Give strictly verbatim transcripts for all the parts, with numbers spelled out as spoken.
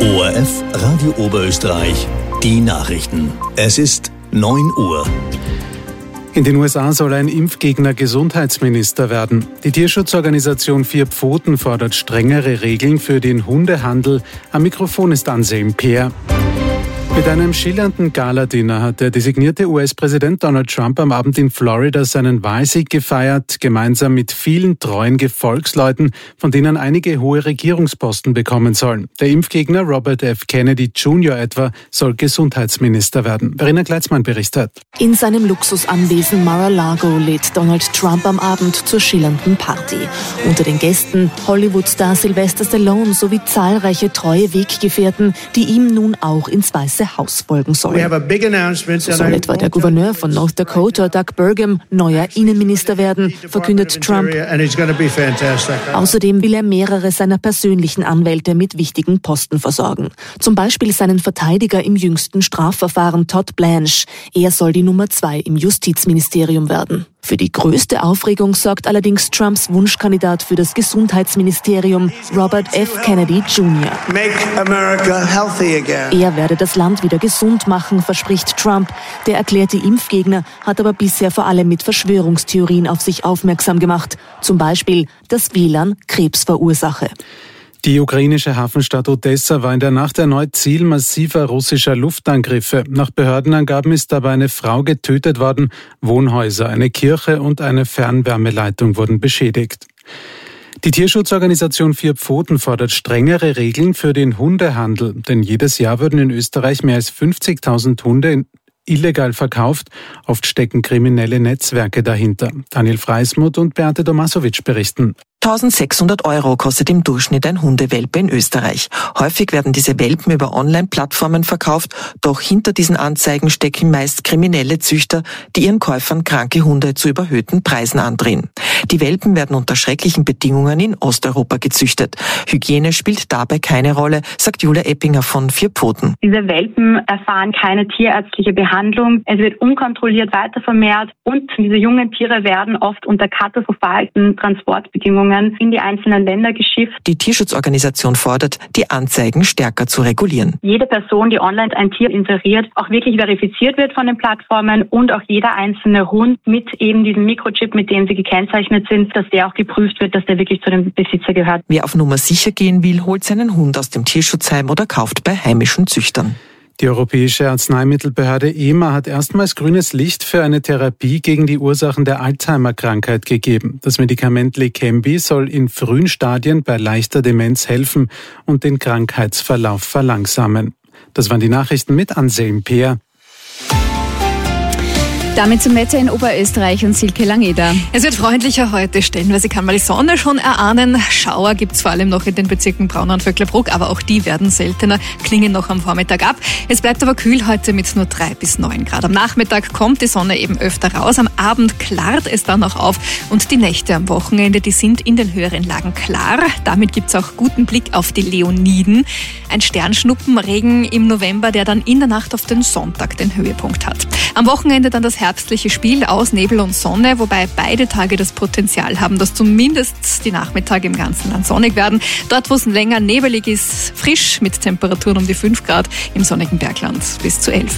O R F Radio Oberösterreich, die Nachrichten. Es ist neun Uhr. In den U S A soll ein Impfgegner Gesundheitsminister werden. Die Tierschutzorganisation Vier Pfoten fordert strengere Regeln für den Hundehandel. Am Mikrofon ist Anselm Peer. Mit einem schillernden Gala-Dinner hat der designierte U S-Präsident Donald Trump am Abend in Florida seinen Wahlsieg gefeiert, gemeinsam mit vielen treuen Gefolgsleuten, von denen einige hohe Regierungsposten bekommen sollen. Der Impfgegner Robert F. Kennedy Junior etwa soll Gesundheitsminister werden. Verena Kleitzmann berichtet. In seinem Luxusanwesen Mar-a-Lago lädt Donald Trump am Abend zur schillernden Party. Unter den Gästen Hollywood-Star Sylvester Stallone sowie zahlreiche treue Weggefährten, die ihm nun auch ins Weiße Haus folgen sollen. So soll etwa der Gouverneur von North Dakota, Doug Burgum, neuer Innenminister werden, verkündet Trump. Außerdem will er mehrere seiner persönlichen Anwälte mit wichtigen Posten versorgen. Zum Beispiel seinen Verteidiger im jüngsten Strafverfahren Todd Blanche. Er soll die Nummer zwei im Justizministerium werden. Für die größte Aufregung sorgt allerdings Trumps Wunschkandidat für das Gesundheitsministerium, Robert F. Kennedy Junior Er werde das Land wieder gesund machen, verspricht Trump. Der erklärte Impfgegner hat aber bisher vor allem mit Verschwörungstheorien auf sich aufmerksam gemacht. Zum Beispiel, dass W L A N Krebs verursache. Die ukrainische Hafenstadt Odessa war in der Nacht erneut Ziel massiver russischer Luftangriffe. Nach Behördenangaben ist dabei eine Frau getötet worden. Wohnhäuser, eine Kirche und eine Fernwärmeleitung wurden beschädigt. Die Tierschutzorganisation Vier Pfoten fordert strengere Regeln für den Hundehandel. Denn jedes Jahr würden in Österreich mehr als fünfzigtausend Hunde illegal verkauft. Oft stecken kriminelle Netzwerke dahinter. Daniel Freismuth und Beate Domasovic berichten. eintausendsechshundert Euro kostet im Durchschnitt ein Hundewelpe in Österreich. Häufig werden diese Welpen über Online-Plattformen verkauft, doch hinter diesen Anzeigen stecken meist kriminelle Züchter, die ihren Käufern kranke Hunde zu überhöhten Preisen andrehen. Die Welpen werden unter schrecklichen Bedingungen in Osteuropa gezüchtet. Hygiene spielt dabei keine Rolle, sagt Julia Eppinger von Vier Pfoten. Diese Welpen erfahren keine tierärztliche Behandlung, es wird unkontrolliert weitervermehrt und diese jungen Tiere werden oft unter katastrophalsten Transportbedingungen in die einzelnen Länder geschifft. Die Tierschutzorganisation fordert, die Anzeigen stärker zu regulieren. Jede Person, die online ein Tier inseriert, auch wirklich verifiziert wird von den Plattformen und auch jeder einzelne Hund mit eben diesem Mikrochip, mit dem sie gekennzeichnet sind, dass der auch geprüft wird, dass der wirklich zu dem Besitzer gehört. Wer auf Nummer sicher gehen will, holt seinen Hund aus dem Tierschutzheim oder kauft bei heimischen Züchtern. Die Europäische Arzneimittelbehörde E M A hat erstmals grünes Licht für eine Therapie gegen die Ursachen der Alzheimer-Krankheit gegeben. Das Medikament Leqembi soll in frühen Stadien bei leichter Demenz helfen und den Krankheitsverlauf verlangsamen. Das waren die Nachrichten mit Anselm Peer. Damit zum Wetter in Oberösterreich und Silke Langeder. Es wird freundlicher heute, stellenweise kann man die Sonne schon erahnen. Schauer gibt es vor allem noch in den Bezirken Braunau und Vöcklerbruck, aber auch die werden seltener, klingen noch am Vormittag ab. Es bleibt aber kühl heute mit nur drei bis neun Grad. Am Nachmittag kommt die Sonne eben öfter raus, am Abend klart es dann auch auf und die Nächte am Wochenende, die sind in den höheren Lagen klar. Damit gibt es auch guten Blick auf die Leoniden. Ein Sternschnuppenregen im November, der dann in der Nacht auf den Sonntag den Höhepunkt hat. Am Wochenende dann das herbstliche Spiel aus Nebel und Sonne, wobei beide Tage das Potenzial haben, dass zumindest die Nachmittage im ganzen Land sonnig werden. Dort, wo es länger nebelig ist, frisch mit Temperaturen um die fünf Grad, im sonnigen Bergland bis zu elf.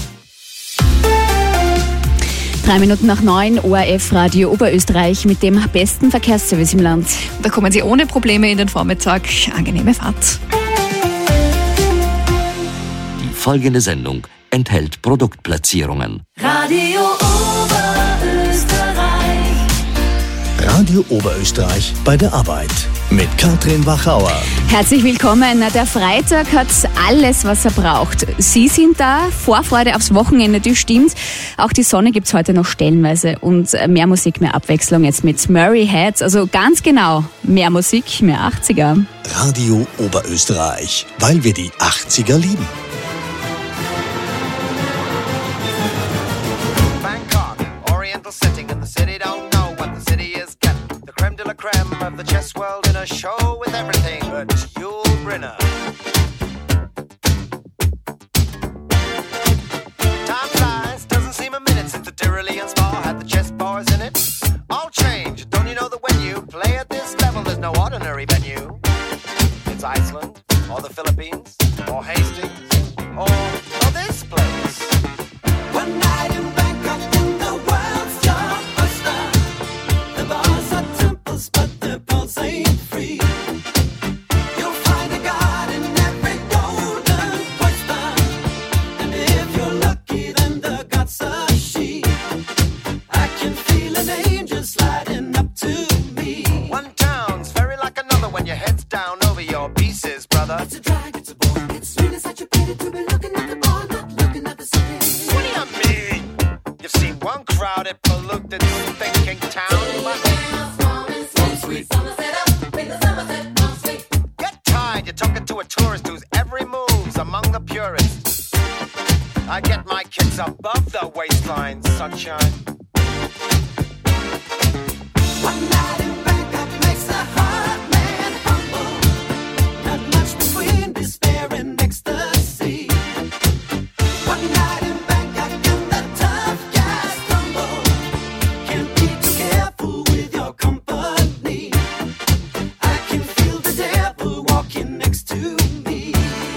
Drei Minuten nach neun, O R F Radio Oberösterreich mit dem besten Verkehrsservice im Land. Da kommen Sie ohne Probleme in den Vormittag. Angenehme Fahrt. Die folgende Sendung enthält Produktplatzierungen. Radio Oberösterreich. Radio Oberösterreich bei der Arbeit mit Katrin Wachauer. Herzlich willkommen. Der Freitag hat alles, was er braucht. Sie sind da, Vorfreude aufs Wochenende, das stimmt. Auch die Sonne gibt's heute noch stellenweise und mehr Musik, mehr Abwechslung jetzt mit Murray Heads. Also ganz genau, mehr Musik, mehr achtziger. Radio Oberösterreich, weil wir die achtziger lieben. Sitting in the city, don't know what the city is getting. The creme de la creme of the chess world in a show with everything but Yul Brynner. Time flies, doesn't seem a minute since the Tyrolean Spa had the chess bars in it. All change, don't you know that when you play at this level, there's no ordinary venue. It's Iceland. or the Philippines, or Hastings, or, or this place. One night in Bangkok and the world's your oyster. The bars are temples, but the pulse ain't free. You'll find a god in every golden oyster, and if you're lucky, then the god's a she. I can feel an angel sliding up to me. One town's very like another when your head's down over your pieces, brother. It's a drag, it's a bore, it's sweet, it's such a pity to be looking at the bar, not looking at the city. What do you mean? You've seen one crowded, polluted, thinking town. Get tired, you're talking to a tourist whose every move's among the purists. I get my kicks above the waistline, sunshine. One night in Bangkok makes a hard man humble. Not much between despair and ecstasy. One night in Bangkok and the tough guys stumble. Can't be too careful with your company. I can feel the devil walking next to me.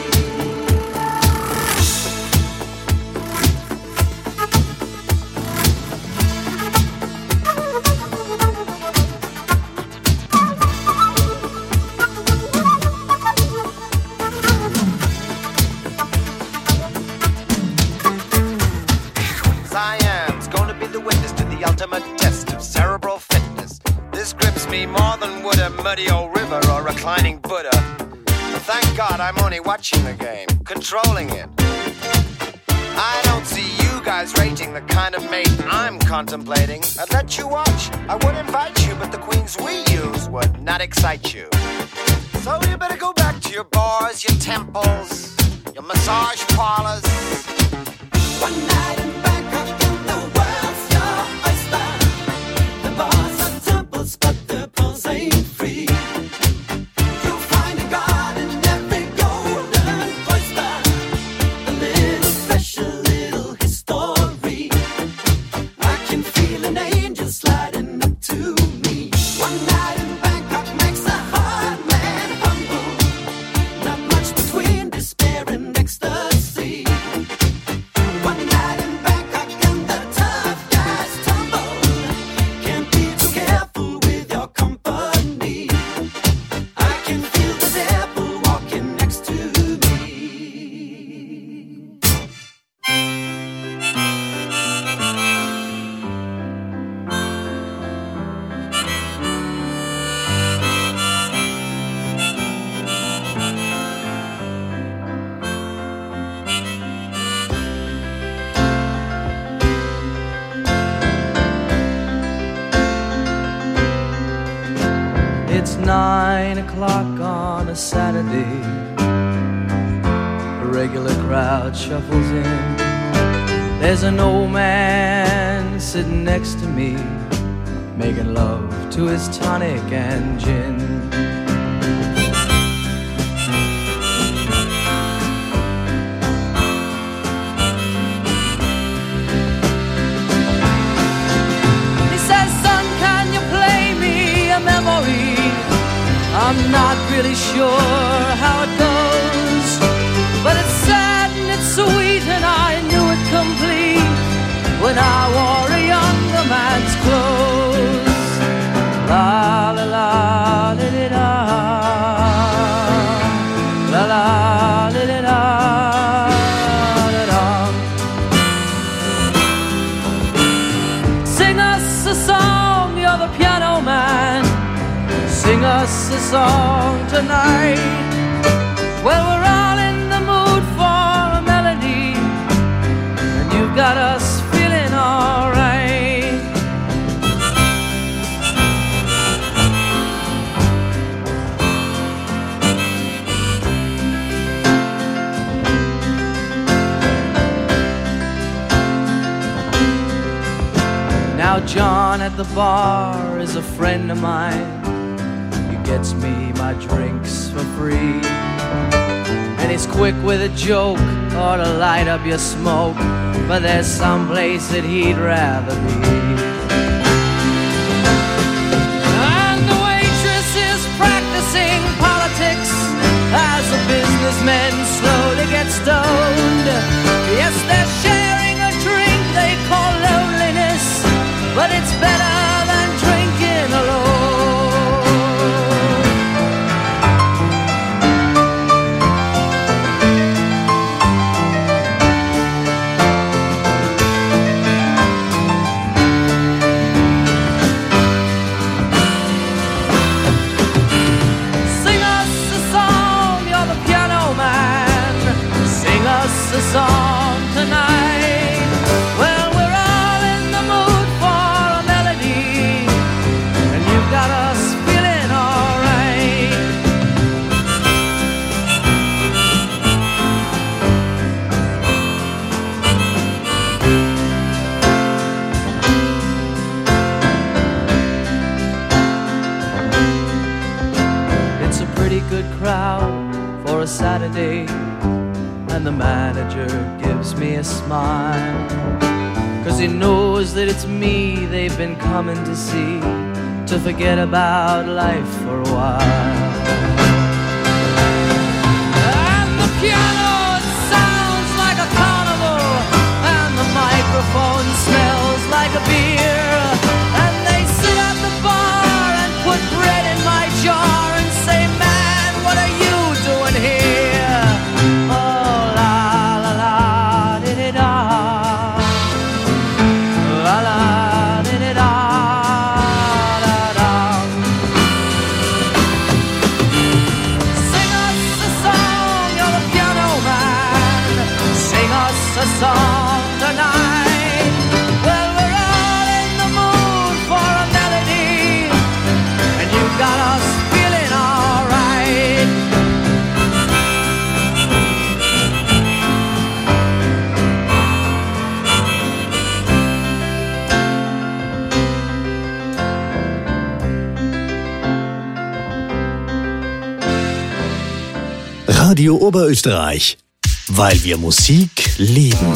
Siam's gonna be the witness to the ultimate test of cerebral fitness. This grips me more than would a muddy old river or reclining Buddha. But thank God I'm only watching the game, controlling it. I don't see you guys rating the kind of mate I'm contemplating. I'd let you watch, I would invite you, but the queens we use would not excite you. So you better go back to your bars, your temples, your massage parlors. One night in Bangkok and the world's your oyster. The bars are temples, but the pulse ain't free. You'll find a god in every golden oyster. A little special, little history. I can feel an angel sliding up to me. One night in Bangkok makes a hard man humble. Not much between despair and ecstasy. One night in Bangkok and the tough guys tumble. Can't be too careful with your company. I can feel the devil walking next to me. It's nine o'clock on a Saturday. A regular crowd shuffles in. There's an old man sitting next to me, making love to his tonic and gin. He says, son, can you play me a memory? I'm not really sure how it goes, but it's sad and it's sweet and I knew it complete when I wore a younger man's clothes. La la la li li la, la la li li la, la la. Sing us a song, you're the piano man. Sing us a song tonight. Well, we're all in the mood for a melody, and you've got us feeling alright. Now John at the bar is a friend of mine. Gets me my drinks for free, and he's quick with a joke or to light up your smoke, but there's some place that he'd rather be. And the waitress is practicing politics as a business good crowd for a Saturday, and the manager gives me a smile, 'cause he knows that it's me they've been coming to see, to forget about life for a while. And the piano, it sounds like a carnival, and the microphone smells like a beer, and they sit at the bar and put bread in my jar and say, man, what are you doing here? Oh, la la la, di-di-da, la la, di-di-da, da-da. Sing us a song, you're the piano man, sing us a song tonight. Well, we're all in the mood for a melody, and you got us feeling alright. Radio Oberösterreich, weil wir Musik lieben.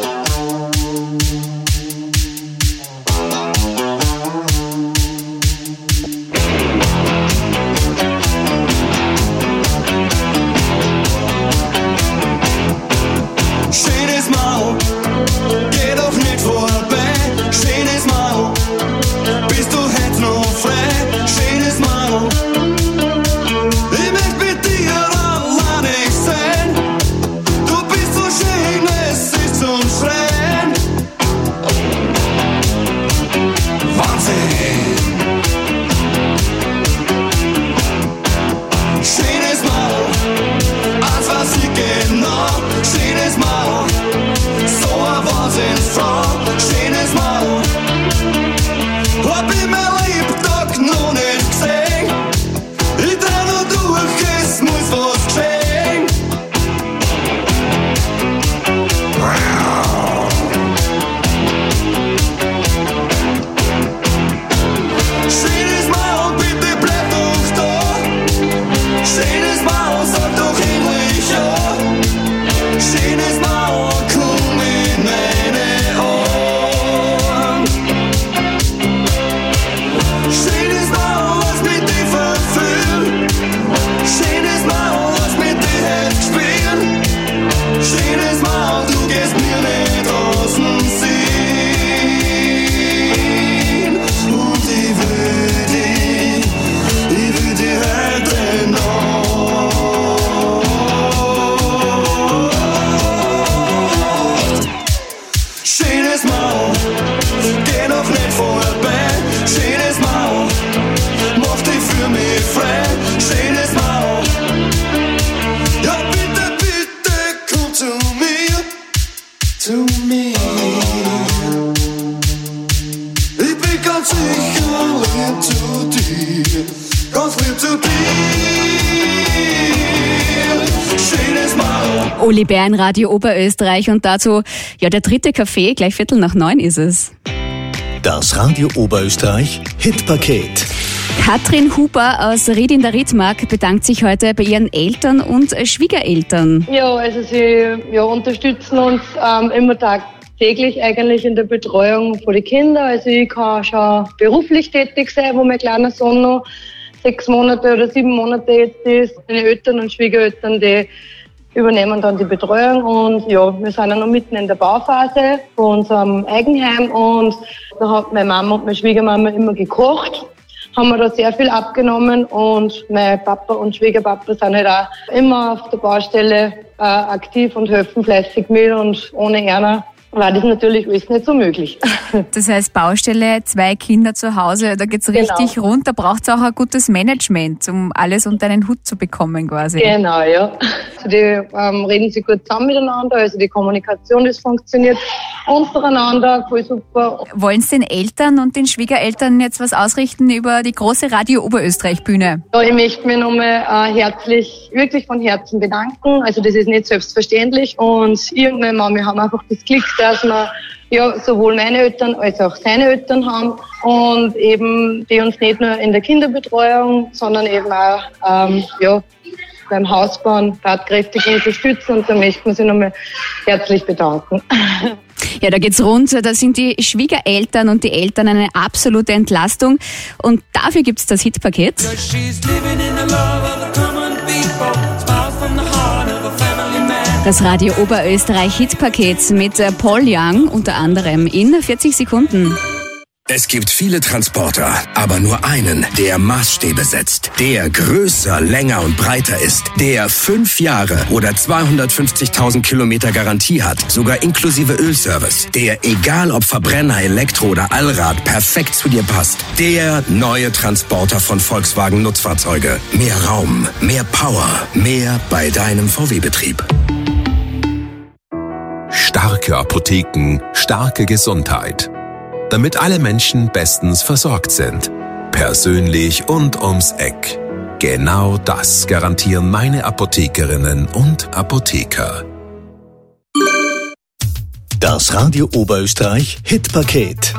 Schönes Mau, geh doch nicht vorbei. Schönes Mau, bist du heute noch frei? Schönes Mau, ich möchte mit dir allein nicht sein. Du bist so schön, es ist zum Schreien. Wahnsinn. Schönes Mau, eins weiß ich genau. Schönes Mau, so ein Wahnsinnsfrau. Schönes Mau, hab ich mein Lebtag noch nicht gesehen. Ich dreh noch durch, es muss was geschehen. Schönes Mau, bitte bleib doch da. Schönes Mau, sag doch endlich ja. Schönes Mau, komm in meine Ohren. Schönes Mau, lass mich dich verführen. Schönes Mau, lass mich dich jetzt spielen. Schönes Mau, du gehst mir nicht aus dem Sinn. Und ich will dich, ich will dich heute noch. Schönes Mau, geh noch nicht vorbei. Schönes Mau, mach dich für mich frei. Schönes Mau, ja bitte, bitte komm zu mir, zu mir. Ich bin ganz sicher lieb zu dir, ganz lieb zu dir. Schönes Mau. Uli Bär in Radio Oberösterreich und dazu, ja, der dritte Kaffee, gleich Viertel nach neun ist es. Das Radio Oberösterreich Hitpaket. Katrin Huber aus Ried in der Riedmark bedankt sich heute bei ihren Eltern und Schwiegereltern. Ja, also sie ja, unterstützen uns ähm, immer tagtäglich eigentlich in der Betreuung von den Kindern. Also ich kann schon beruflich tätig sein, wo mein kleiner Sohn noch sechs Monate oder sieben Monate jetzt ist. Meine Eltern und Schwiegereltern, die übernehmen dann die Betreuung und ja, wir sind ja noch mitten in der Bauphase von unserem Eigenheim und da hat meine Mama und meine Schwiegermama immer gekocht, haben wir da sehr viel abgenommen und mein Papa und Schwiegerpapa sind halt auch immer auf der Baustelle äh, aktiv und helfen fleißig mit und ohne Erna war das natürlich alles nicht so möglich. Das heißt Baustelle, zwei Kinder zu Hause, da geht's richtig Genau. rund, da braucht's auch ein gutes Management, um alles unter einen Hut zu bekommen quasi. Genau, ja. Also die ähm, reden sich gut zusammen miteinander, also die Kommunikation, das funktioniert untereinander, voll super. Wollen Sie den Eltern und den Schwiegereltern jetzt was ausrichten über die große Radio Oberösterreich Bühne? Ja, ich möchte mich nochmal äh, herzlich, wirklich von Herzen bedanken. Also das ist nicht selbstverständlich und ich und meine Mama haben einfach das Glück dass wir ja sowohl meine Eltern als auch seine Eltern haben und eben die uns nicht nur in der Kinderbetreuung, sondern eben auch ähm, ja, beim Hausbauen tatkräftig unterstützen, und da möchten wir Sie nochmal herzlich bedanken. Ja, da geht's rund. Da sind die Schwiegereltern und die Eltern eine absolute Entlastung. Und dafür gibt's das Hitpaket. Das Radio Oberösterreich Hitpaket mit Paul Young unter anderem in vierzig Sekunden. Es gibt viele Transporter, aber nur einen, der Maßstäbe setzt. Der größer, länger und breiter ist. Der fünf Jahre oder zweihundertfünfzigtausend Kilometer Garantie hat, sogar inklusive Ölservice. Der, egal ob Verbrenner, Elektro oder Allrad, perfekt zu dir passt. Der neue Transporter von Volkswagen Nutzfahrzeuge. Mehr Raum, mehr Power, mehr bei deinem V W-Betrieb. Starke Apotheken, starke Gesundheit. Damit alle Menschen bestens versorgt sind. Persönlich und ums Eck. Genau das garantieren meine Apothekerinnen und Apotheker. Das Radio Oberösterreich Hitpaket.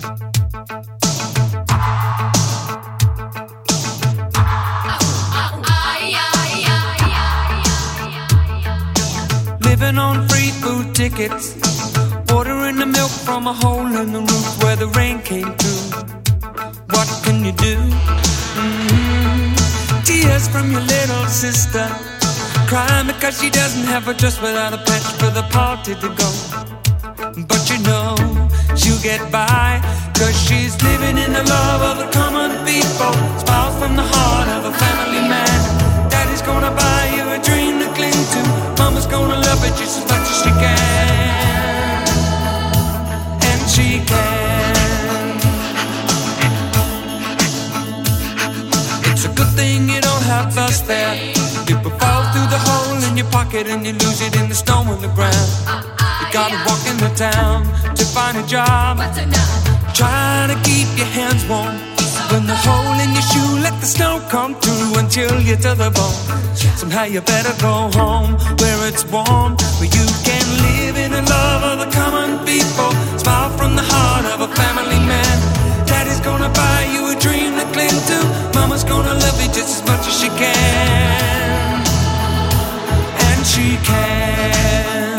Living on free food tickets. Ordering the milk from a hole in the roof where the rain came through. What can you do? Mm-hmm. Tears from your little sister, crying because she doesn't have a dress without a patch for the party to go. But you know she'll get by, cause she's living in the love of the common people. Smiles from the heart of a family man. Daddy's gonna buy you a dream to cling to. Mama's gonna love it just as much as she can. She can. It's a good thing you don't have us there. People fall through the hole in your pocket and you lose it in the snow on the ground. You gotta walk into town to find a job, trying to keep your hands warm. When the hole in your shoe, let the snow come through and chill you to the bone. Somehow you better go home where it's warm, where you can live in the love of the common people. Smile from the heart of a family man. Daddy's gonna buy you a dream to cling to. Mama's gonna love you just as much as she can. And she can.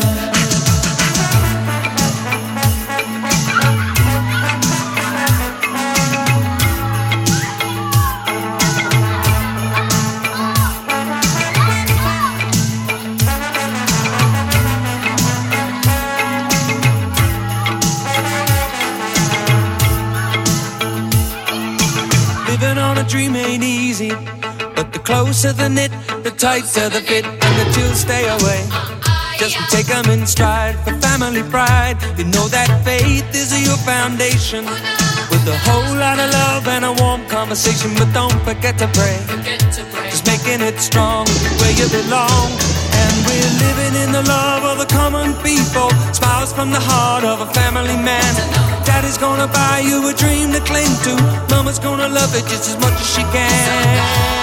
Dream ain't easy, but the closer the knit, the tighter the fit, and the chills stay away. Just take them in stride for family pride. You know that faith is your foundation, with a whole lot of love and a warm conversation. But don't forget to pray, just making it strong where you belong. And we're living in the love of the common people. Smiles from the heart of a family man. Daddy's gonna buy you a dream to cling to. Mama's gonna love it just as much as she can.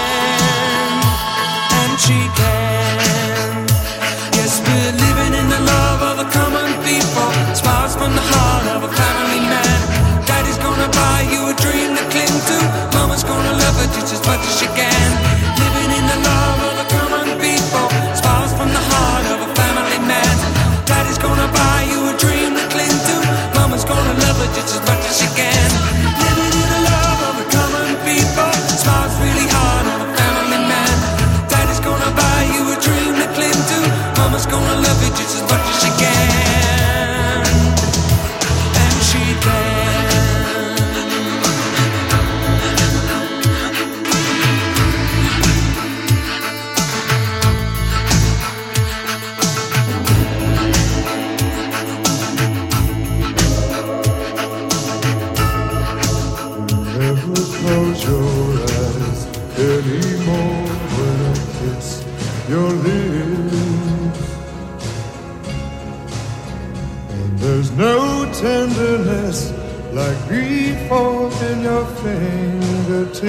And she can. Yes, we're living in the love of the common people. Smiles from the heart of a family man. Daddy's gonna buy you a dream to cling to. Mama's gonna love it just as much as she can. Living in the love of the common people. Smiles from the heart of a family man. Daddy's gonna buy you a dream to cling to. Mama's gonna love it just as much as she can. Living in the love of the common people. Smiles really hard on a family man. Daddy's gonna buy you a dream to cling to. Mama's gonna love it just as much as she can. And she can. Close your eyes anymore when I kiss your lips. And there's no tenderness like grief in your fingertips.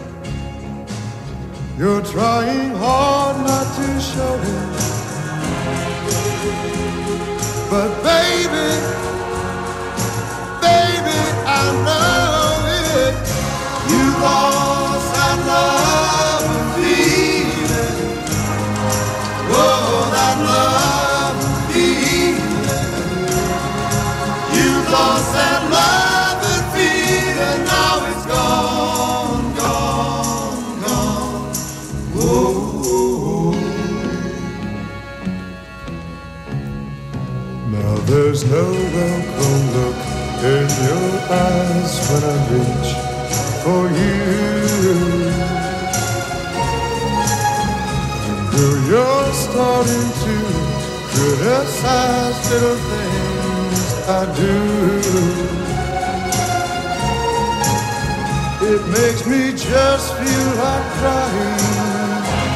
You're trying hard not to show it, But baby, baby, I know it. You lost that love and feeling. Oh, that love and feeling. You lost that love and feeling. Now it's gone, gone, gone. Whoa. Now there's no welcome look in your eyes when I reach for you. And girl, you're starting to criticize little things I do. It makes me just feel like crying.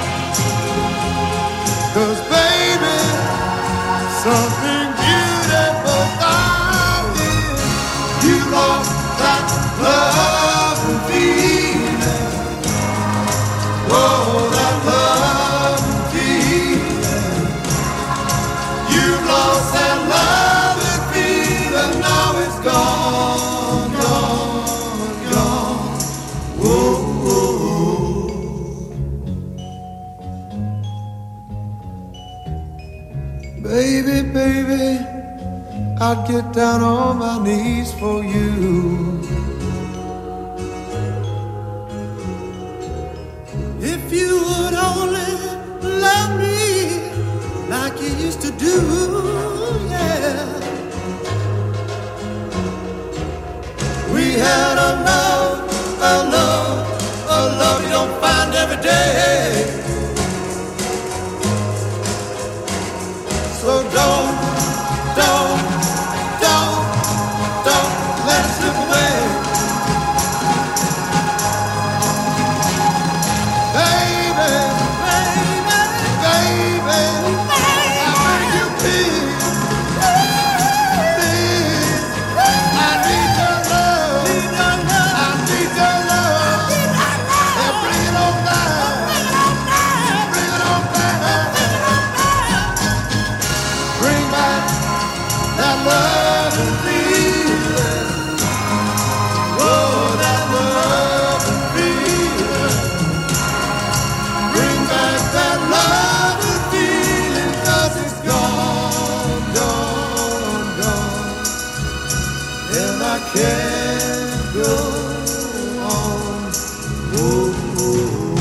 'Cause baby, something beautiful about it. You lost that love and feeling. Oh, that love and feeling. You lost that love and feeling. Now it's gone, gone, gone. Whoa, whoa. Baby, baby, I'd get down on my knees for you. If you would only love me like you used to do, yeah. We had a love, a love, a love you don't find every day. So don't, don't, don't, don't let it slip away. Baby, baby, baby, I beg you please, please, I need your love, I need your love, and bring it on down, bring it on down, bring back that love and feeling, oh, that love and feeling. Bring back that love and feeling, 'cause it's gone, gone, gone. And I can't go on. Oh, oh.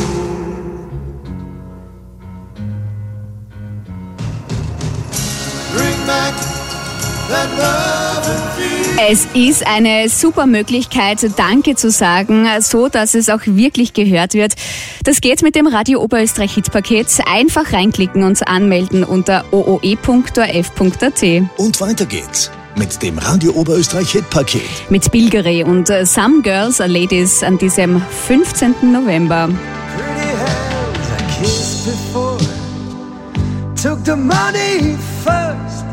Bring back that love and feeling. Es ist eine super Möglichkeit, Danke zu sagen, so dass es auch wirklich gehört wird. Das geht mit dem Radio Oberösterreich Hitpaket. Einfach reinklicken und anmelden unter o o e punkt o r f punkt a t. Und weiter geht's mit dem Radio Oberösterreich Hitpaket. Mit Bilgeri und äh, Some Girls Are Ladies an diesem fünfzehnten November. Pretty hands I kissed before, took the money first.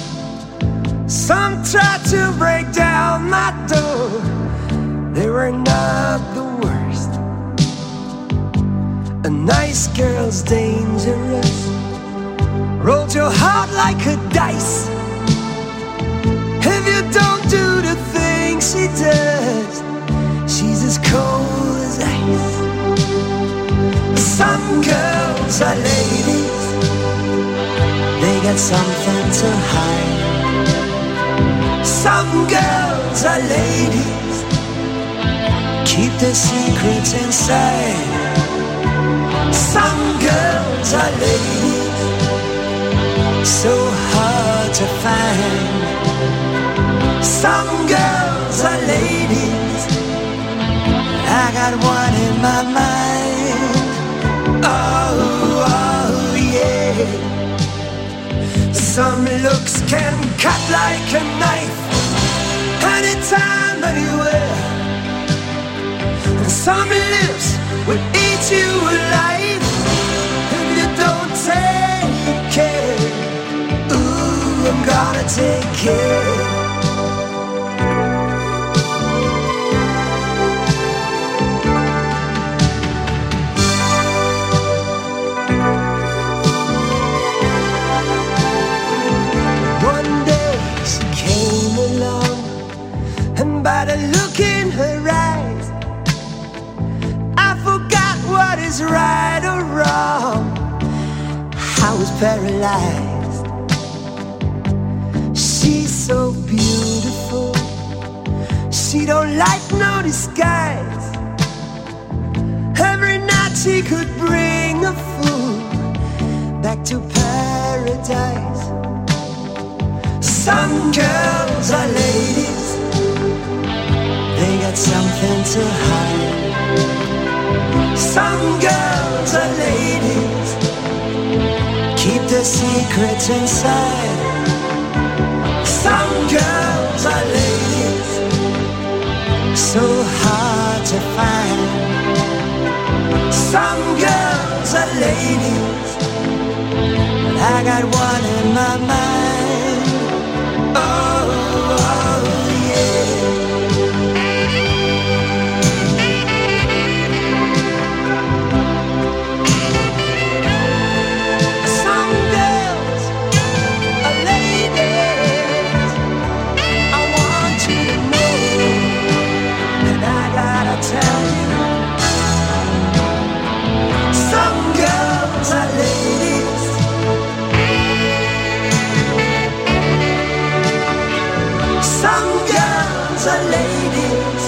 Some tried to break down my door, they were not the worst. A nice girl's dangerous, rolled your heart like a dice. If you don't do the things she does, she's as cold as ice. Some girls are ladies, they got something to hide. Some girls are ladies, keep their secrets inside. Some girls are ladies, so hard to find. Some girls are ladies, I got one in my mind. Oh, oh yeah. Some looks can cut like a knife, anytime, anywhere. And some lips will eat you alive if you don't take care. Ooh, I'm gonna take care. is right or wrong. I was paralyzed. She's so beautiful. She don't like no disguise. Every night she could bring a fool back to paradise. Some girls are ladies. They got something to hide. Some girls are ladies. Keep their secrets inside. Some girls are ladies. So hard to find. Some girls are ladies, but I got one in my mind. Oh, oh yeah. Some girls are ladies. I want you to know, and I gotta tell you. Some girls are ladies. Some girls are ladies.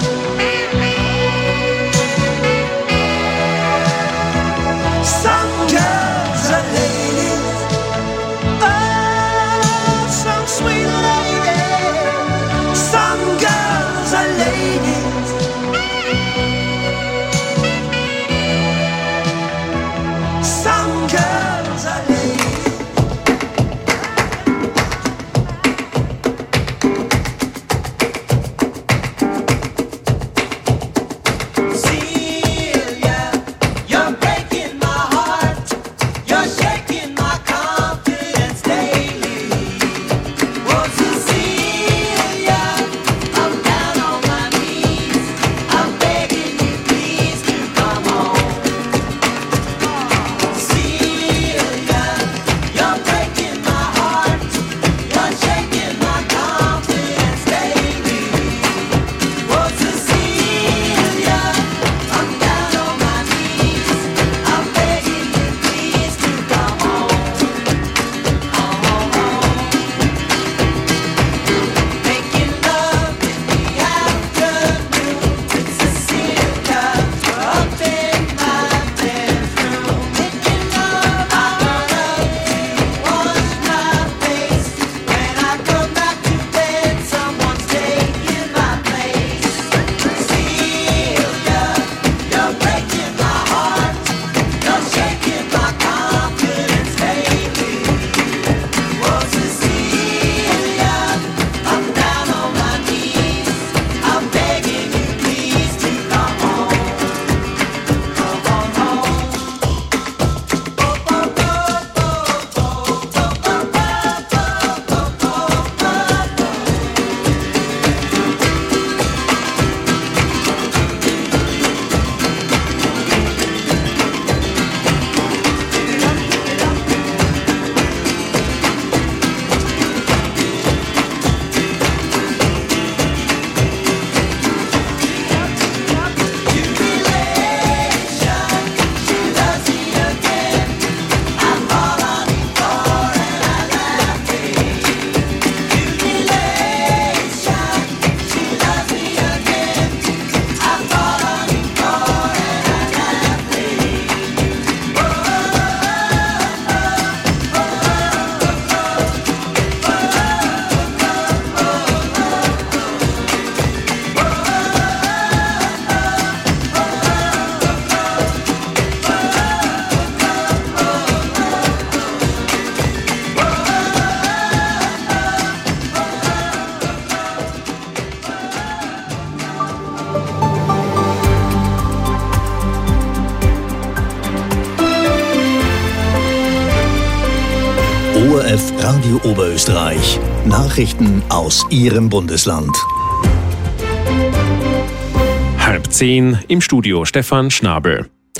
Some girls are ladies. Oh, some sweet ladies. Some girls are ladies. Some girls are ladies. Celia, you're breaking my heart. You're shaking my confidence daily. Oh, Cecilia, I'm down on my knees. I'm begging you, please, to come home. Celia, you're breaking my heart. You're shaking my confidence daily. Oh, Cecilia, I'm down on my knees. I'm begging you, please, to come home. Making love in the afternoon with Cecilia up in my bedroom. Making love, I love to wash my face. When I come back to bed, someone's taking my place. Cecilia, you're breaking my heart. You're shaking my confidence daily. Oh, Cecilia, I'm down on my knees. I'm begging you, please, to come home. Come on home. O R F Radio Oberösterreich. Nachrichten aus Ihrem Bundesland. Halb zehn, im Studio Stefan Schnabel.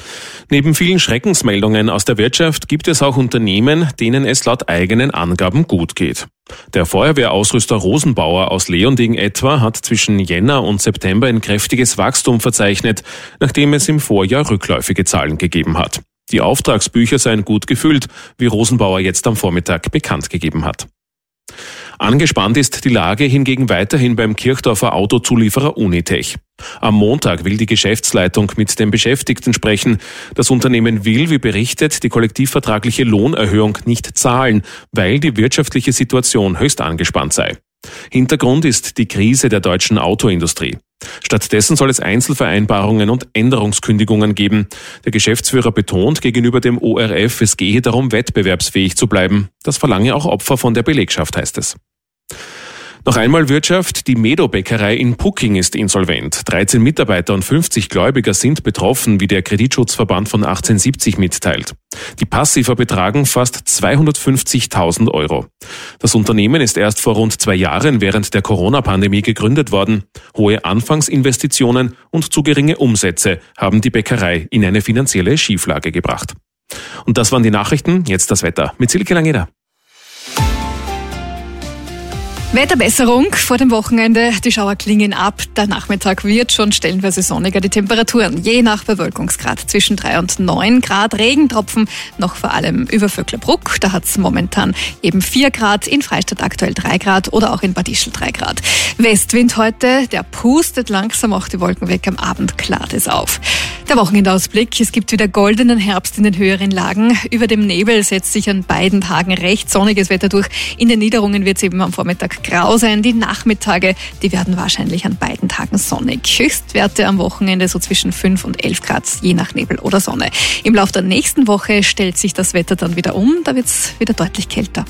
Neben vielen Schreckensmeldungen aus der Wirtschaft gibt es auch Unternehmen, denen es laut eigenen Angaben gut geht. Der Feuerwehrausrüster Rosenbauer aus Leonding etwa hat zwischen Jänner und September ein kräftiges Wachstum verzeichnet, nachdem es im Vorjahr rückläufige Zahlen gegeben hat. Die Auftragsbücher seien gut gefüllt, wie Rosenbauer jetzt am Vormittag bekannt gegeben hat. Angespannt ist die Lage hingegen weiterhin beim Kirchdorfer Autozulieferer Unitech. Am Montag will die Geschäftsleitung mit den Beschäftigten sprechen. Das Unternehmen will, wie berichtet, die kollektivvertragliche Lohnerhöhung nicht zahlen, weil die wirtschaftliche Situation höchst angespannt sei. Hintergrund ist die Krise der deutschen Autoindustrie. Stattdessen soll es Einzelvereinbarungen und Änderungskündigungen geben. Der Geschäftsführer betont gegenüber dem O R F, es gehe darum, wettbewerbsfähig zu bleiben. Das verlange auch Opfer von der Belegschaft, heißt es. Noch einmal Wirtschaft. Die Medo-Bäckerei in Pucking ist insolvent. dreizehn Mitarbeiter und fünfzig Gläubiger sind betroffen, wie der Kreditschutzverband von achtzehnhundertsiebzig mitteilt. Die Passiver betragen fast zweihundertfünfzigtausend Euro. Das Unternehmen ist erst vor rund zwei Jahren während der Corona-Pandemie gegründet worden. Hohe Anfangsinvestitionen und zu geringe Umsätze haben die Bäckerei in eine finanzielle Schieflage gebracht. Und das waren die Nachrichten. Jetzt das Wetter mit Silke Langeder. Wetterbesserung vor dem Wochenende. Die Schauer klingen ab. Der Nachmittag wird schon stellenweise sonniger. Die Temperaturen je nach Bewölkungsgrad zwischen drei und neun Grad. Regentropfen noch vor allem über Vöcklerbruck. Da hat es momentan eben vier Grad. In Freistadt aktuell drei Grad oder auch in Bad Ischl drei Grad. Westwind heute, der pustet langsam auch die Wolken weg. Am Abend klart es auf. Der Wochenendausblick. Es gibt wieder goldenen Herbst in den höheren Lagen. Über dem Nebel setzt sich an beiden Tagen recht sonniges Wetter durch. In den Niederungen wird es eben am Vormittag grau sein. Die Nachmittage, die werden wahrscheinlich an beiden Tagen sonnig. Höchstwerte am Wochenende so zwischen fünf und elf Grad, je nach Nebel oder Sonne. Im Laufe der nächsten Woche stellt sich das Wetter dann wieder um. Da wird es wieder deutlich kälter.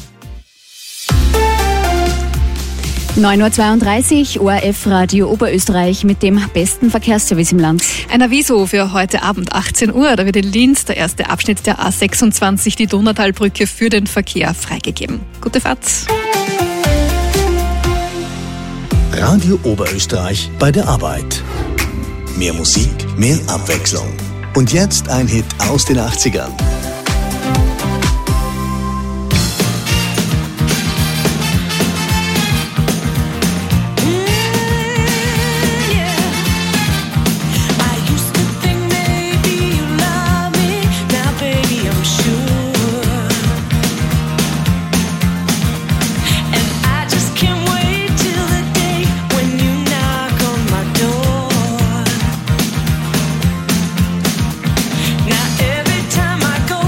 neun Uhr zweiunddreißig, O R F Radio Oberösterreich mit dem besten Verkehrsservice im Land. Ein Aviso für heute Abend achtzehn Uhr. Da wird in Linz der erste Abschnitt der A sechsundzwanzig, die Donautalbrücke, für den Verkehr freigegeben. Gute Fahrt. Radio Oberösterreich bei der Arbeit. Mehr Musik, mehr Abwechslung. Und jetzt ein Hit aus den achtzigern. Now every time I go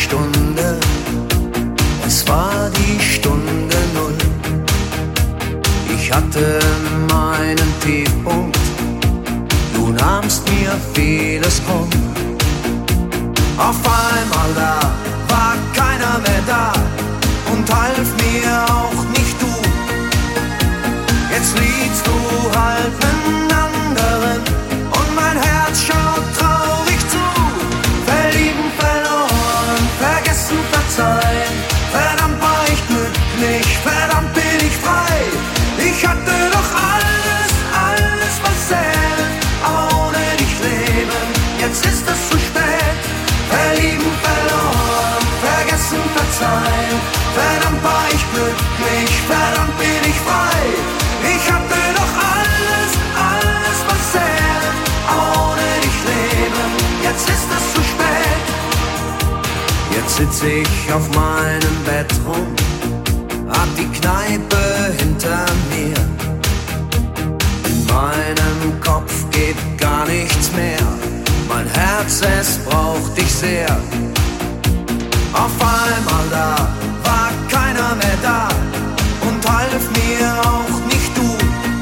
Stunde, es war die Stunde Null. Ich hatte meinen Tiefpunkt, du nahmst mir vieles krumm. Auf einmal da war keiner mehr da und half mir auch nicht du. Jetzt liegst du halt nen anderen und mein Herz schaut traurig zu. Verlieben, verloren, vergessen, verzeihen. Verdammt war ich glücklich, verdammt bin ich frei. Ich hatte doch alles, alles was zählt, aber ohne dich leben, jetzt ist es zu spät. Verlieben, verloren, vergessen, verzeihen. Verdammt war ich glücklich, verdammt bin ich frei. Ich hatte doch alles, alles was zählt, aber ohne dich leben, jetzt ist es zu spät. Jetzt sitz ich auf meinem Bett rum, hab die Kneipe hinter mir. In meinem Kopf geht gar nichts mehr, mein Herz, es braucht dich sehr. Auf einmal da war keiner mehr da und half mir auch nicht du.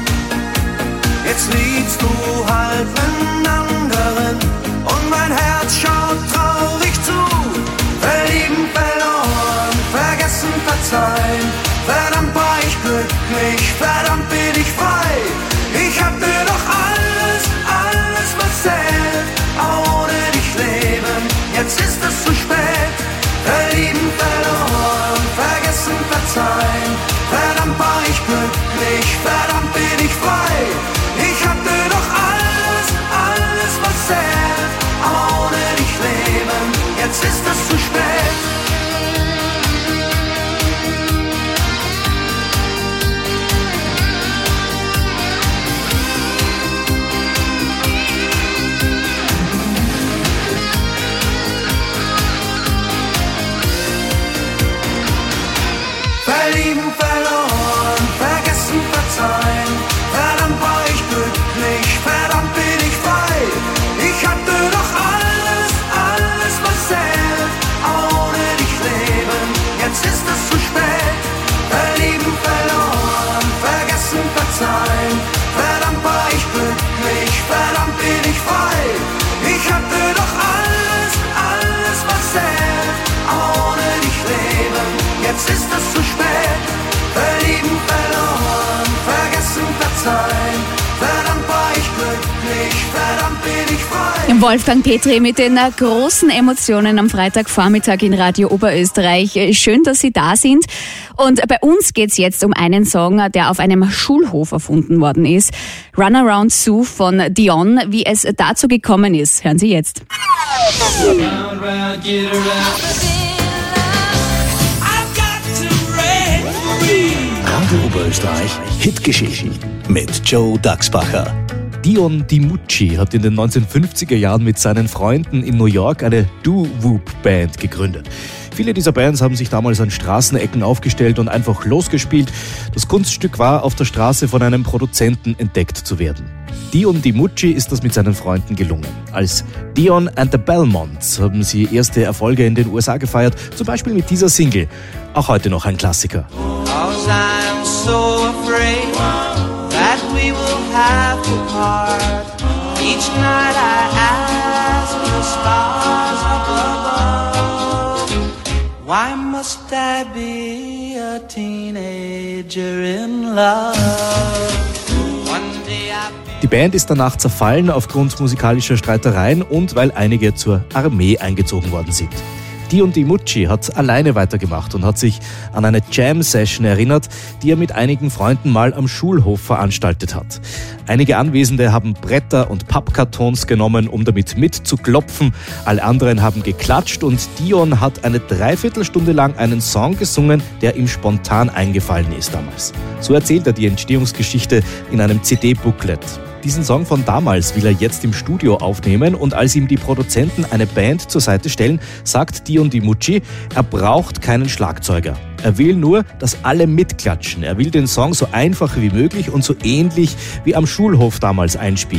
Jetzt liegst du halt nen anderen und mein Herz schaut traurig zu. Verlieben, verloren, vergessen, verzeihen. Verdammt war ich glücklich, verdammt bin ich frei. Ich hatte doch alles, alles was zählt, aber ohne dich leben, jetzt ist es zu spät. Verlieben, verloren, vergessen, verzeihen. Verdammt war ich glücklich, verdammt bin ich frei. Ich hatte doch alles, alles was zählt, aber ohne dich leben, jetzt ist es zu spät. Verlieben, verloren, vergessen, verzeihen. Verdammt war ich glücklich, verdammt bin ich frei. Ich hatte doch alles, alles was zählt, aber ohne dich leben, jetzt ist es zu spät. Verlieben, verloren, vergessen, verzeihen. Verdammt war ich glücklich, verdammt bin ich frei. Ich hatte doch alles, alles was zählt, aber ohne dich leben, jetzt ist es zu spät. Verlieben, verloren, vergessen, verzeihen. Verdammt war ich glücklich, verdammt bin ich frei. Wolfgang Petri mit den großen Emotionen am Freitagvormittag in Radio Oberösterreich. Schön, dass Sie da sind. Und bei uns geht's jetzt um einen Song, der auf einem Schulhof erfunden worden ist. Runaround Sue von Dion. Wie es dazu gekommen ist, hören Sie jetzt. Round, round, get around. Radio Oberösterreich Hitgeschichten mit Joe Daxbacher. Dion DiMucci hat in den neunzehnhundertfünfziger Jahren mit seinen Freunden in New York eine Doo-Wop-Band gegründet. Viele dieser Bands haben sich damals an Straßenecken aufgestellt und einfach losgespielt. Das Kunststück war, auf der Straße von einem Produzenten entdeckt zu werden. Dion DiMucci ist das mit seinen Freunden gelungen. Als Dion and the Belmonts haben sie erste Erfolge in den U S A gefeiert, zum Beispiel mit dieser Single. Auch heute noch ein Klassiker. Cause I'm so afraid that we will have to part. Each night I ask the stars up above, why must I be a teenager in love? One day I Die Band ist danach zerfallen aufgrund musikalischer Streitereien und weil einige zur Armee eingezogen worden sind. Dion DiMucci hat alleine weitergemacht und hat sich an eine Jam-Session erinnert, die er mit einigen Freunden mal am Schulhof veranstaltet hat. Einige Anwesende haben Bretter und Pappkartons genommen, um damit mitzuklopfen. Alle anderen haben geklatscht und Dion hat eine Dreiviertelstunde lang einen Song gesungen, der ihm spontan eingefallen ist damals. So erzählt er die Entstehungsgeschichte in einem C D-Booklet. Diesen Song von damals will er jetzt im Studio aufnehmen und als ihm die Produzenten eine Band zur Seite stellen, sagt Dion DiMucci, er braucht keinen Schlagzeuger. Er will nur, dass alle mitklatschen. Er will den Song so einfach wie möglich und so ähnlich wie am Schulhof damals einspielen.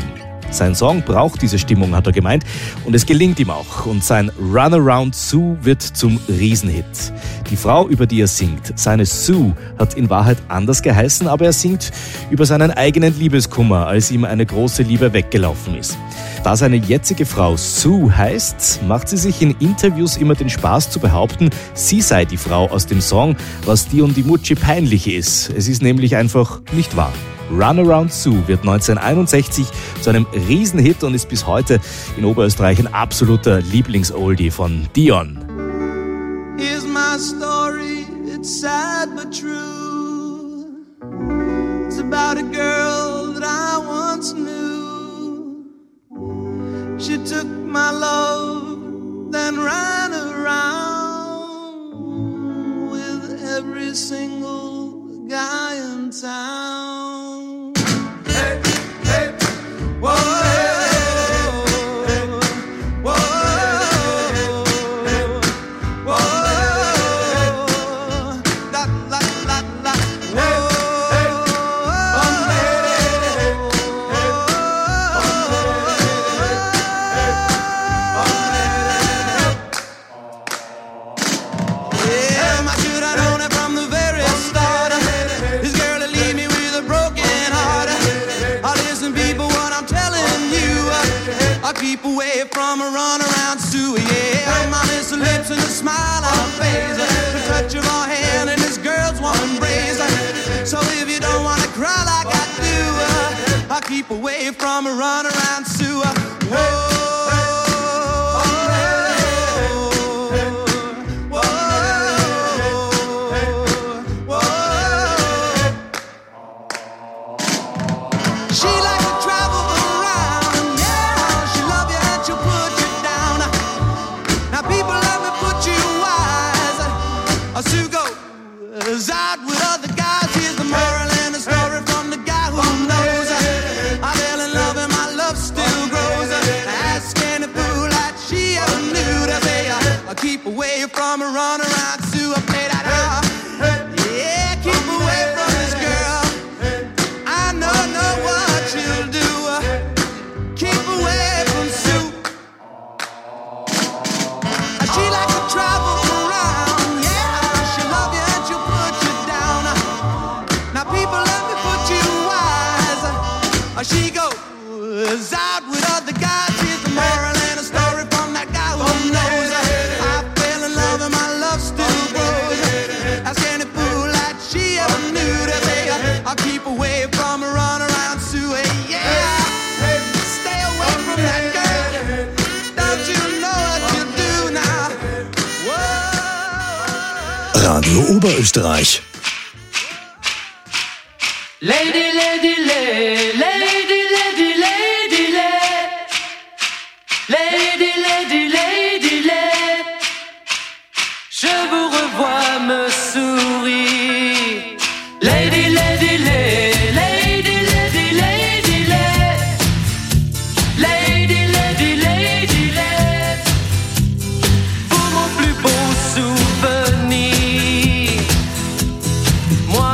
Sein Song braucht diese Stimmung, hat er gemeint, und es gelingt ihm auch. Und sein Runaround Sue wird zum Riesenhit. Die Frau, über die er singt, seine Sue, hat in Wahrheit anders geheißen, aber er singt über seinen eigenen Liebeskummer, als ihm eine große Liebe weggelaufen ist. Da seine jetzige Frau Sue heißt, macht sie sich in Interviews immer den Spaß zu behaupten, sie sei die Frau aus dem Song, was Dion DiMucci peinlich ist. Es ist nämlich einfach nicht wahr. Runaround Sue wird neunzehnhunderteinundsechzig zu einem Riesenhit und ist bis heute in Oberösterreich ein absoluter Lieblingsoldie von Dion. Here's my story, it's sad but true. It's about a girl that I once knew. She took my love, then ran around with every single guy in town. Hey, hey, whoa, whoa, whoa, la, la, la, la, whoa. Keep away from a runaround Sue, yeah. My miss her lips and a smile on her face, the touch of her hand and this girl's warm embrace. So if you don't wanna cry like I do, I'll keep away from a runaround Sue. Whoa. Sue goes out with other guys. Here's the moral and the story from the guy who knows. I fell in love and my love still grows. Ask any fool that she ever knew to say, I'll keep away from a runaround Sue. I play that out. Yeah, keep away from this girl. I know, know what she'll do. Keep away from Sue. She likes to travel. She goes out with other guys. Here's the moral and a story from that guy who knows. I fell in love and my love still grows. Ask any fool that she ever knew to say, I'll keep away from a runaround Sue. Yeah, stay away from that girl. Don't you know what you do now? Whoa. Radio Oberösterreich. Lady, lady, lady, lady, lady, lady, lady, lady, lady, lady, je vous revois me sourire. Lady, lady, lady, lady, lady, lady, lady, lady, lady, lady, pour mon plus beau souvenir. Moi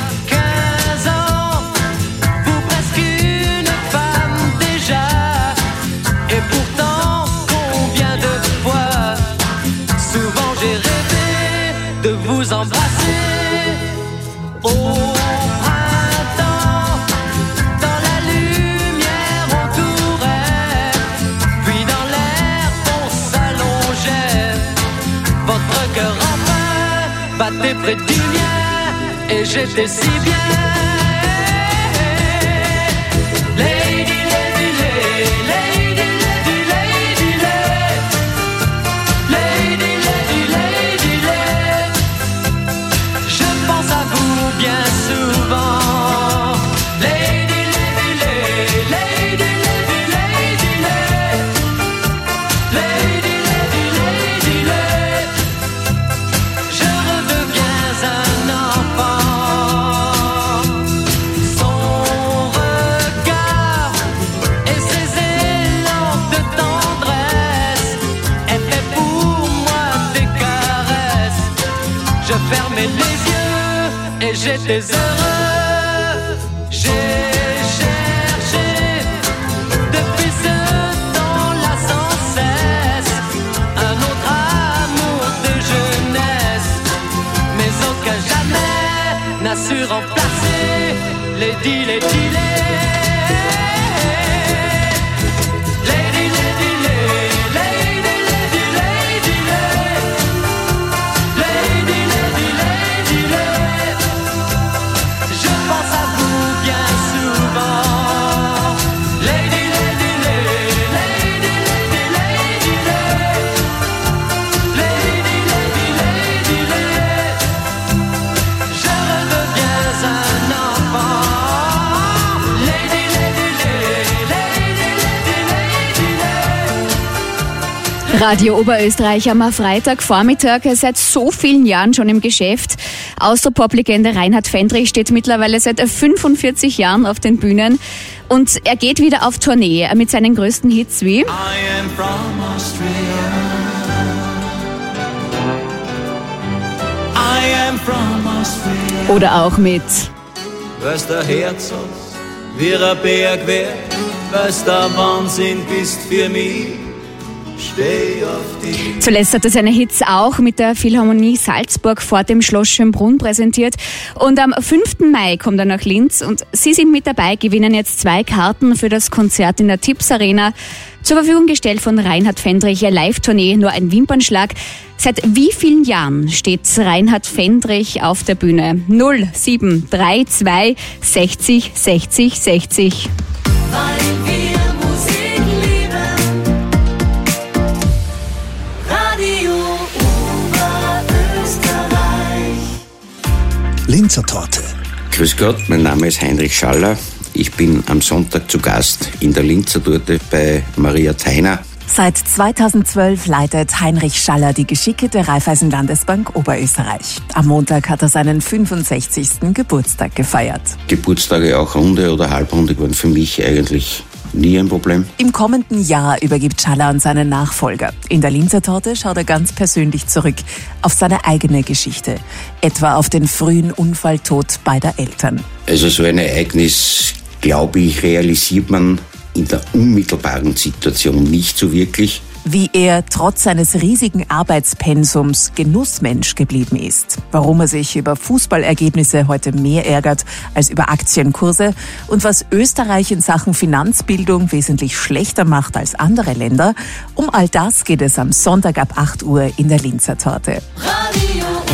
vous embrasser au printemps, dans la lumière on courait, puis dans l'air on s'allongeait. Votre cœur enfin battait près du mien et j'étais si bien. Lady, lady, lady, lady, lady, lady, lady, lady, lady, lady. Je pense à vous bien souvent. Lady, lady, lady, lady, lady, lady, lady, lady, lady, lady. Je redeviens un enfant. Son regard et ses élans de tendresse étaient pour moi des caresses. Je fermais les yeux et j'étais heureux. J'ai cherché de plus remplacer les deals, les dealers. Lady, lady, lady, lady, lady, lady, lady, lady, lady, lady. Je pense à vous bien souvent. Lady, lady, lady, lady, lady, lady, lady, lady, lady, lady. Je redeviens un enfant. Lady, lady, lady, lady, lady, lady. Radio Oberösterreich am Freitagvormittag, seit so vielen Jahren schon im Geschäft. Austropop-Legende Reinhard Fendrich steht mittlerweile seit fünfundvierzig Jahren auf den Bühnen und er geht wieder auf Tournee mit seinen größten Hits wie I am from Austria. I am from Austria. oder auch mit Was der Herz wie ein Berg wär, was der Wahnsinn bist für mich. Steh auf dich. Zuletzt hat er seine Hits auch mit der Philharmonie Salzburg vor dem Schloss Schönbrunn präsentiert. Und am fünften Mai kommt er nach Linz und Sie sind mit dabei, gewinnen jetzt zwei Karten für das Konzert in der Tips Arena. Zur Verfügung gestellt von Reinhard Fendrich, eine Live-Tournee, nur ein Wimpernschlag. Seit wie vielen Jahren steht Reinhard Fendrich auf der Bühne? null sieben drei zwei sechzig sechzig sechzig. Weil wir Musik lieben. Radio Oberösterreich. Linzer Torte. Grüß Gott, mein Name ist Heinrich Schaller. Ich bin am Sonntag zu Gast in der Linzer Torte bei Maria Theiner. Seit zweitausendzwölf leitet Heinrich Schaller die Geschicke der Raiffeisen-Landesbank Oberösterreich. Am Montag hat er seinen fünfundsechzigsten Geburtstag gefeiert. Geburtstage, auch runde oder halbrunde, waren für mich eigentlich nie ein Problem. Im kommenden Jahr übergibt Schaller an seinen Nachfolger. In der Linzer Torte schaut er ganz persönlich zurück auf seine eigene Geschichte, etwa auf den frühen Unfalltod beider Eltern. Also so ein Ereignis, glaube ich, realisiert man in der unmittelbaren Situation nicht so wirklich. Wie er trotz seines riesigen Arbeitspensums Genussmensch geblieben ist, warum er sich über Fußballergebnisse heute mehr ärgert als über Aktienkurse und was Österreich in Sachen Finanzbildung wesentlich schlechter macht als andere Länder, um all das geht es am Sonntag ab acht Uhr in der Linzer Torte. Radio Oberösterreich.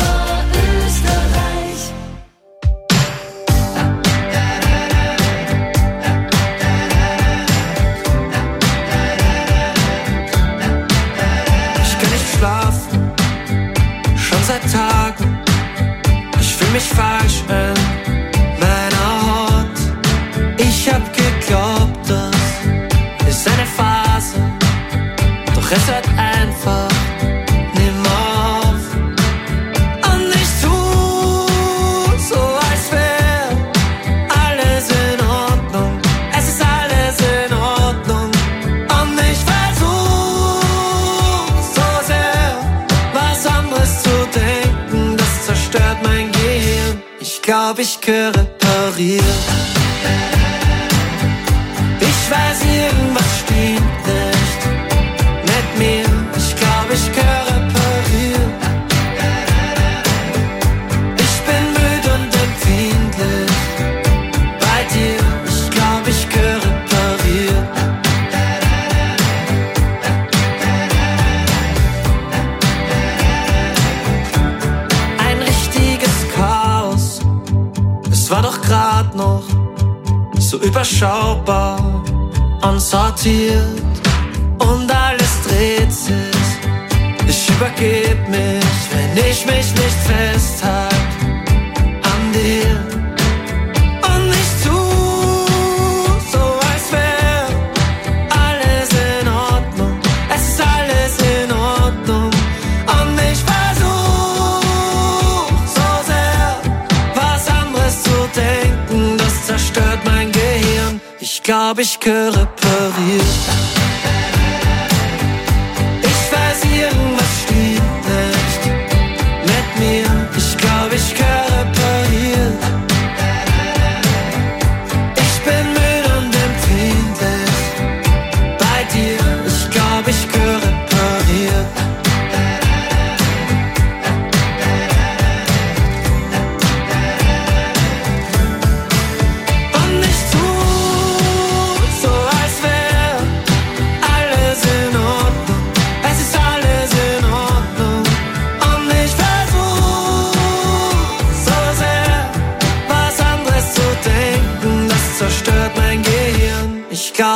Ich kann nicht schlafen, schon seit Tagen. Ich fühl mich falsch in meiner Haut. Ich hab geglaubt, das ist eine Phase, doch es hört einfach nimmer auf. Und ich tu so, als wär alles in Ordnung. Es ist alles in Ordnung. Und ich versuch so sehr, was anderes zu denken. Das zerstört mein Gehirn. Ich glaub, ich gehöre repariert. Ich weiß, irgendwas stimmt nicht mit mir. Ich glaub, ich gehöre repariert. Ich bin müde und empfindlich bei dir. Ich glaub, ich gehöre repariert. Ein richtiges Chaos. Es war doch grad noch so überschaubar und sortiert. Und alles dreht sich. Ich übergeb mich, wenn ich mich nicht festhalt an dir. Und ich tu so, als wär alles in Ordnung. Es ist alles in Ordnung. Und ich versuch so sehr, was anderes zu denken. Das zerstört mein Gehirn. Ich glaub, ich gehöre repariert. Ich weiß, irgendwas stimmt nicht mit mir. Ich glaub, ich gehöre repariert. Ich bin müde und empfindlich bei dir. Ich glaub, ich gehöre repariert.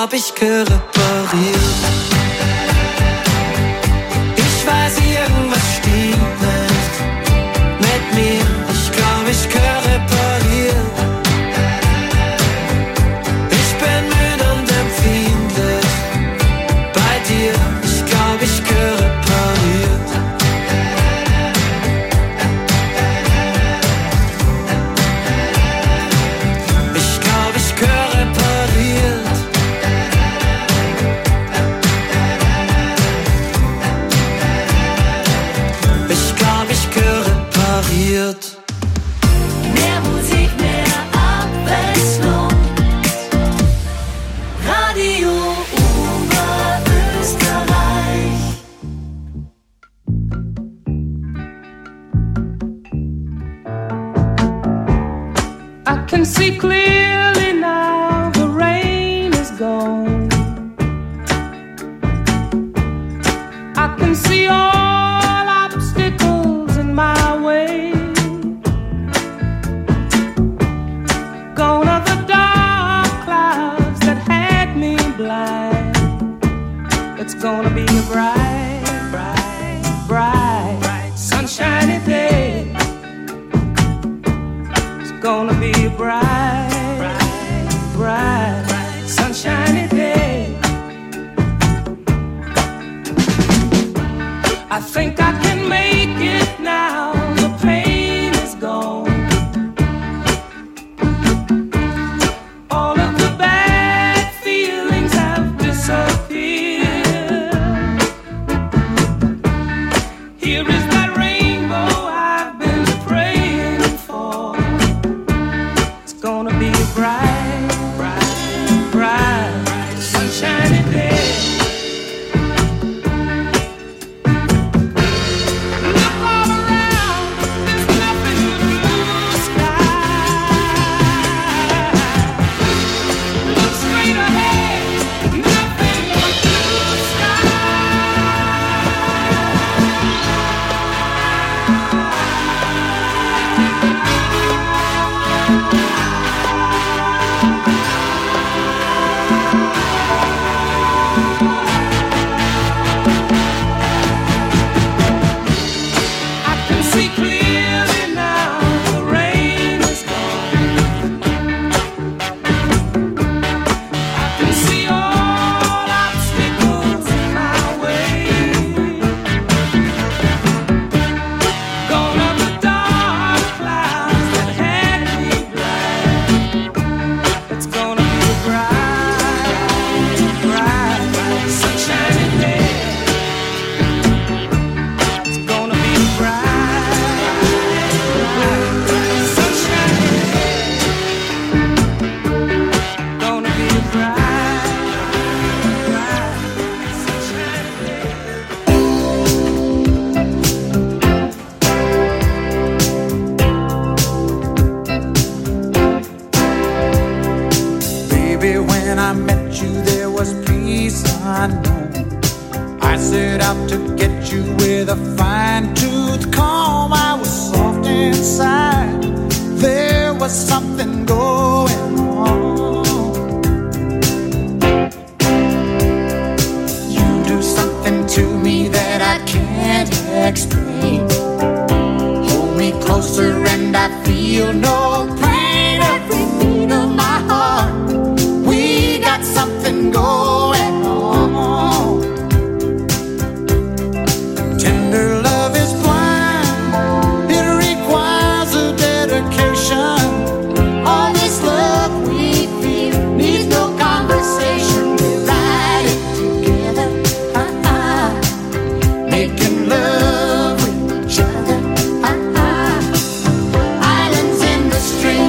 glaub, ich gehöre repariert. Ich weiß, irgendwas stimmt nicht mit mir. Ich glaub, ich gehöre repariert. Ich bin müde und empfindlich bei dir. Ich glaub, ich gehöre repariert. Ich glaub, ich gehöre repariert. Ich glaub, ich gehöre repariert. Mehr Musik, mehr Abwechslung. Radio Oberösterreich. I can see clearly now, the rain is gone. I can see all obstacles in my way. Gone are the dark clouds that had me blind. It's gonna be a bright, bright, bright, bright sunshiny day. It's gonna be a bright, bright, bright, bright sunshiny day. I think I can make it now. The pain is gone. All of the bad feelings have disappeared. Here is that rainbow I've been praying for. It's gonna be a bright, bright, bright, bright sunshiny day. Look all around, there's nothing but blue sky. Look straight ahead, nothing but blue sky. I can see clearly now, the rain is gone. I can see all obstacles in my way. Gone are the dark clouds that had me blind. It's gonna be a bright, bright, bright sunshiny day. It's gonna be a bright, bright, bright sunshiny day. Gonna be a bright, bright, sunshiny day. Baby, when I met you, there was peace unknown. I set out to get you with a fine-tooth comb. I was soft inside. There was something going on. You do something to me that I can't explain. Hold me closer and I feel no pain. Every beat of my heart, we got something going on. Tender love is blind. It requires a dedication. All this love we feel needs no conversation. We light it together, uh-uh. Making love with each other, uh-uh. Islands in the stream.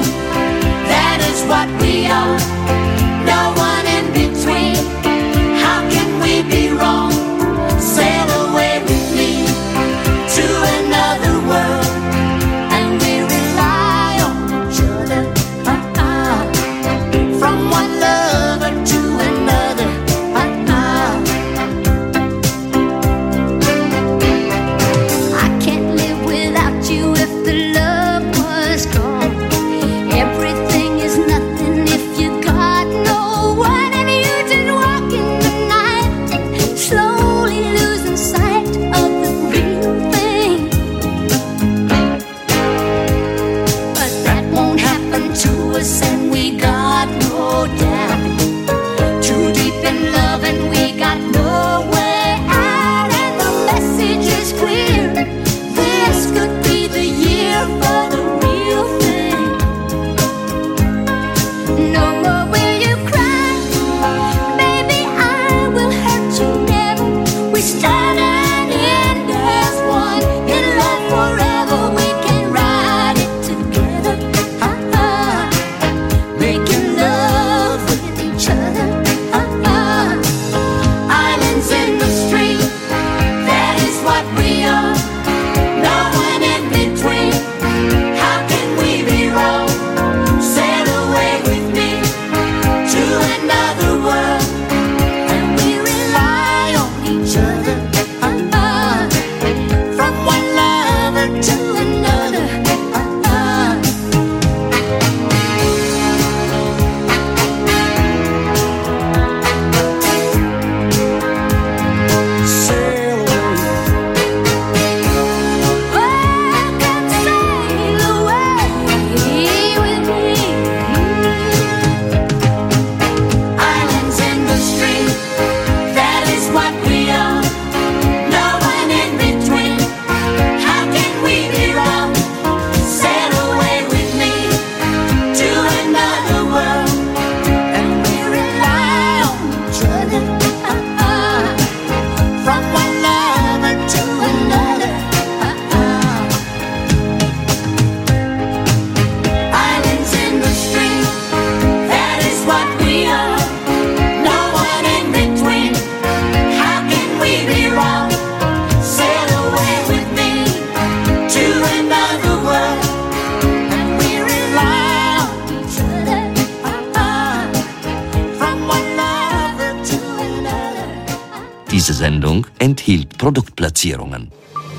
Diese Sendung enthielt Produktplatzierungen.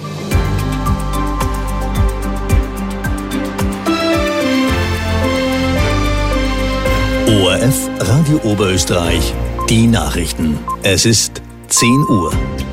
O R F Radio Oberösterreich, die Nachrichten. Es ist zehn Uhr.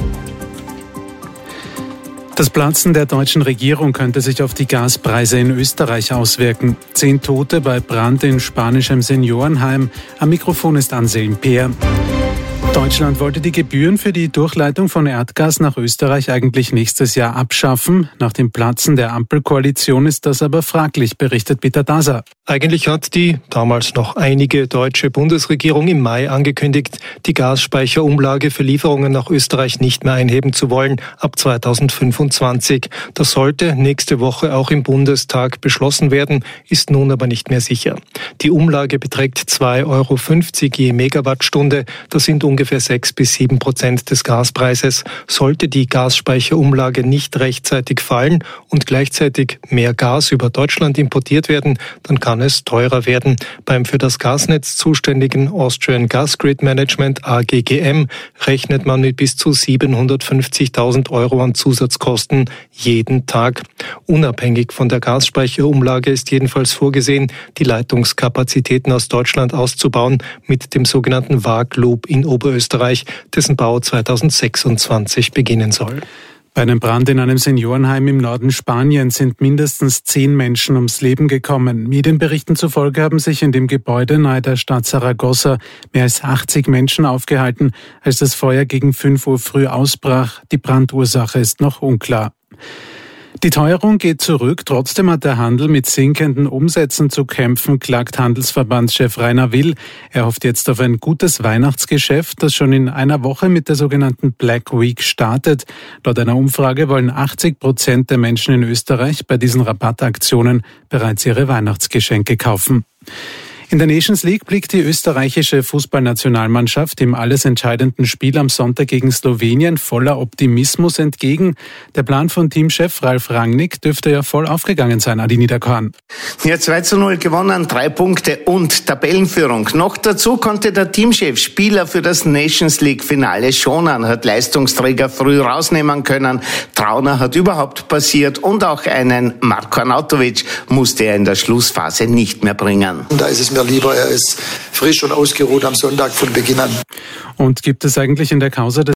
Das Platzen der deutschen Regierung könnte sich auf die Gaspreise in Österreich auswirken. Zehn Tote bei Brand in spanischem Seniorenheim. Am Mikrofon ist Anselm Peer. Deutschland wollte die Gebühren für die Durchleitung von Erdgas nach Österreich eigentlich nächstes Jahr abschaffen. Nach dem Platzen der Ampelkoalition ist das aber fraglich, berichtet Peter Daser. Eigentlich hat die damals noch einige deutsche Bundesregierung im Mai angekündigt, die Gasspeicherumlage für Lieferungen nach Österreich nicht mehr einheben zu wollen ab zweitausendfünfundzwanzig. Das sollte nächste Woche auch im Bundestag beschlossen werden, ist nun aber nicht mehr sicher. Die Umlage beträgt zwei Euro fünfzig je Megawattstunde. Das sind ungefähr sechs bis sieben Prozent des Gaspreises. Sollte die Gasspeicherumlage nicht rechtzeitig fallen und gleichzeitig mehr Gas über Deutschland importiert werden, dann kann es teurer werden. Beim für das Gasnetz zuständigen Austrian Gas Grid Management A G G M rechnet man mit bis zu siebenhundertfünfzigtausend Euro an Zusatzkosten jeden Tag. Unabhängig von der Gasspeicherumlage ist jedenfalls vorgesehen, die Leitungskapazitäten aus Deutschland auszubauen mit dem sogenannten V A G-Loop in Oberösterreich, dessen Bau zweitausendsechsundzwanzig beginnen soll. Bei einem Brand in einem Seniorenheim im Norden Spaniens sind mindestens zehn Menschen ums Leben gekommen. Medienberichten zufolge haben sich in dem Gebäude nahe der Stadt Saragossa mehr als achtzig Menschen aufgehalten, als das Feuer gegen fünf Uhr früh ausbrach. Die Brandursache ist noch unklar. Die Teuerung geht zurück, trotzdem hat der Handel mit sinkenden Umsätzen zu kämpfen, klagt Handelsverbandschef Rainer Will. Er hofft jetzt auf ein gutes Weihnachtsgeschäft, das schon in einer Woche mit der sogenannten Black Week startet. Laut einer Umfrage wollen achtzig Prozent der Menschen in Österreich bei diesen Rabattaktionen bereits ihre Weihnachtsgeschenke kaufen. In der Nations League blickt die österreichische Fußballnationalmannschaft im alles entscheidenden Spiel am Sonntag gegen Slowenien voller Optimismus entgegen. Der Plan von Teamchef Ralf Rangnick dürfte ja voll aufgegangen sein, Adi Niederkorn. Ja, zwei zu null gewonnen, drei Punkte und Tabellenführung. Noch dazu konnte der Teamchef Spieler für das Nations League Finale schonen, hat Leistungsträger früh rausnehmen können. Trauner hat überhaupt passiert und auch einen Marko Arnautovic musste er in der Schlussphase nicht mehr bringen. Da ist es mir lieber, er ist frisch und ausgeruht am Sonntag von Beginn an. Und gibt es eigentlich in der Causa des